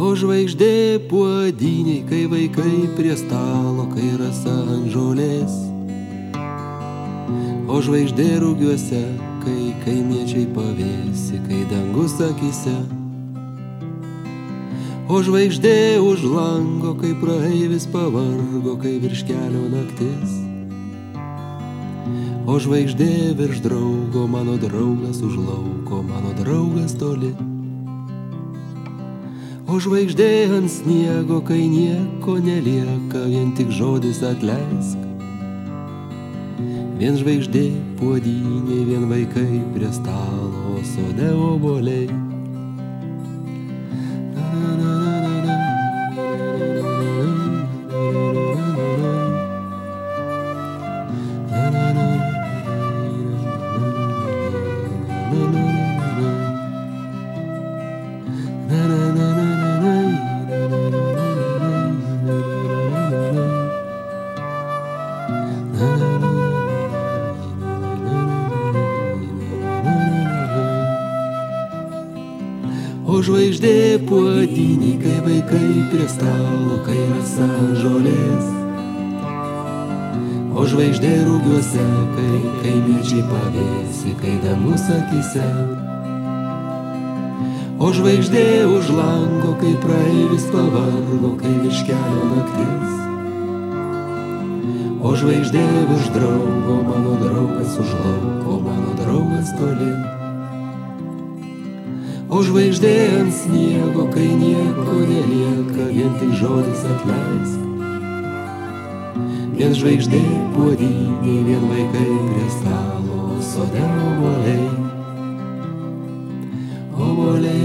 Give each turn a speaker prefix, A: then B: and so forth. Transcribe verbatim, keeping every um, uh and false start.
A: O žvaigždė puodiniai, kai vaikai prie stalo, kai rasa ant žolės. O žvaigždė rūgiuose, kai kaimiečiai pavėsi, kai dangus akyse. O žvaigždė už lango, kai praeivis pavargo, kai virš kelio naktis. O žvaigždė virš draugo, mano draugas už lauko, mano draugas toli. O žvaigždė ant sniego, kai nieko nelieka, vien tik žodis atleisk. Vien žvaigždė puodynė, vien vaikai prie stalo, sode obuoliai. O žvaigždė puodynė, kai vaikai prie stalo, kai rasa ant žolės. O žvaigždė rūgiuose, kai kaimiečiai pavėsi, kai dangus akyse. O žvaigždė už lango, kai praeivis pavargo, kai virš kelio naktis. O žvaigždė virš draugo, mano draugas už lauko, mano draugas toli. O žvaigždė ant sniego, kai nieko nelieka, vien tik žodis atleisk. Vien žvaigždė puodynė, vien vaikai prie stalo, sode obuoliai. Obuoliai,